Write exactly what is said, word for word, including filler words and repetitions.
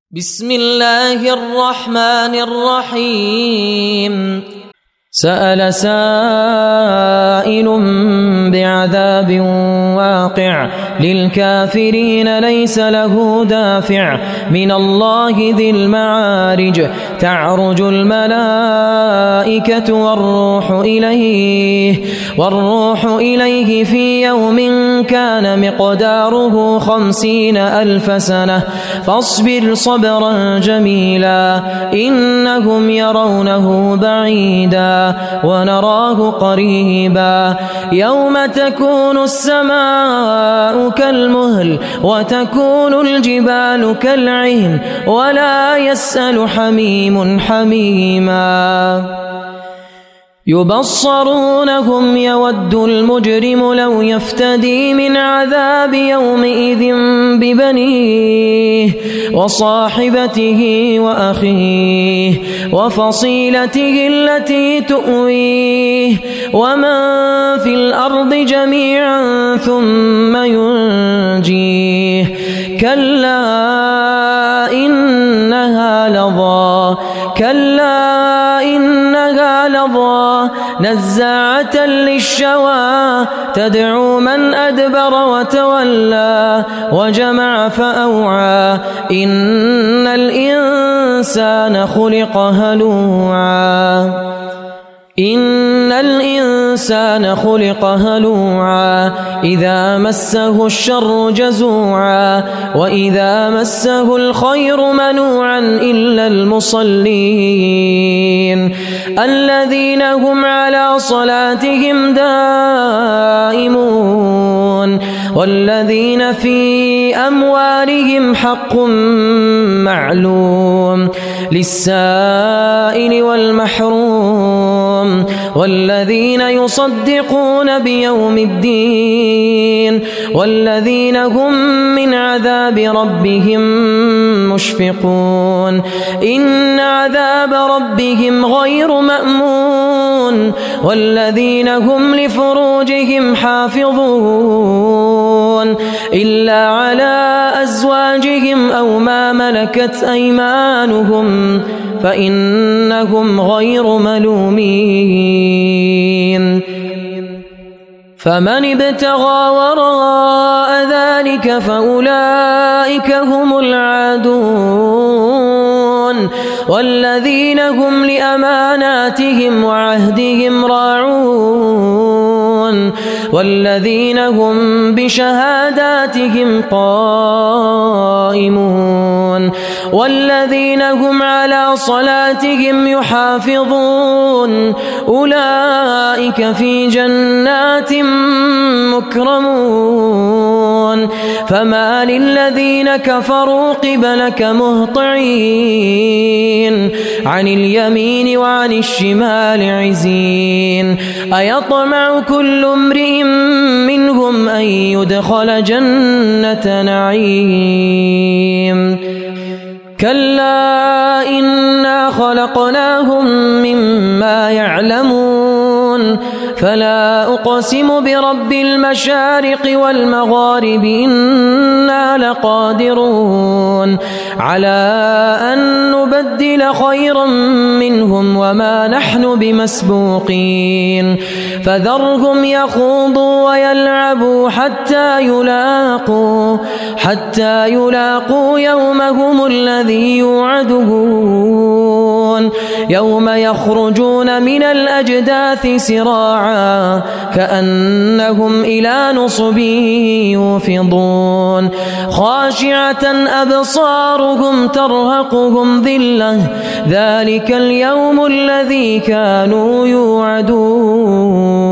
بسم الله الرحمن الرحيم سأل سائل بعذاب واقع للكافرين ليس له دافع من الله ذي المعارج تعرج الملائكة والروح إليه والروح إليه في يوم كان مقداره خمسين ألف سنة فاصبر صبرا جميلا إنهم يرونه بعيدا ونراه قريبا يوم تكون السماء كالمهل وتكون الجبال كالعهن ولا يسأل حميم حميما يبصرونهم يود المجرم لو يفتدي من عذاب يومئذ ببنيه وصاحبته وأخيه وفصيلته التي تؤويه ومن في الأرض جميعا ثم ينجيه كلا إنها لظى كلا إنها لظى نزاعة للشوى تدعو من أدبر وتولى وجمع فأوعى إن الإنسان خلق هلوعا إن الإنسان خلق هلوعا إذا مسه الشر جزوعا وإذا مسه الخير منوعا إلا المصلين الذين هم على صلاتهم دائمون والذين في أموالهم حق معلوم للسائل والمحروم والذين يصدقون بيوم الدين والذين هم من عذاب ربهم مشفقون إن عذاب ربهم غير مأمون والذين هم لفروجهم حافظون إلا على أزواجهم أو ما ملكت أيمانهم فإنهم غير ملومين فمن ابتغى وراء ذلك فأولئك هم العادون والذين هم لأماناتهم وعهدهم راعون والذين هم بشهاداتهم قائمون والذين هم على صلاتهم يحافظون أولئك في جنات مكرمون فما للذين كفروا قبلك مهطعين عن اليمين وعن الشمال عزين أيطمع كل امرئ منهم أن يدخل جنة نعيم كلا إنا خلقناهم مما يعلمون فلا أقسم برب المشارق والمغارب إنا لقادرون على أن نبدل خيرا منهم وما نحن بمسبوقين فذرهم يخوضوا ويلعبوا حتى يلاقوا حتى يلاقوا يومهم الذي يوعدون يوم يخرجون من الأجداث سراعا كأنهم إلى نصب يوفضون خاشعة أبصارهم ترهقهم ذلة ذلك اليوم الذي كانوا يوعدون.